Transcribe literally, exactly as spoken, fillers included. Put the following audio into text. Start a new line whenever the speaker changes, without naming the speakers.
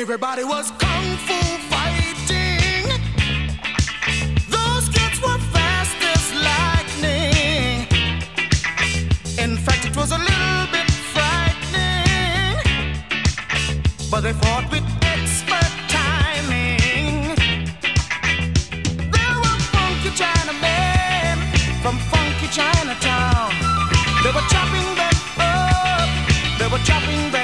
Everybody was kung fu fighting. Those kids were fast as lightning. In fact, it was a little bit frightening, but they fought with expert timing. There were funky Chinamen from funky Chinatown. They were chopping them up. They were chopping them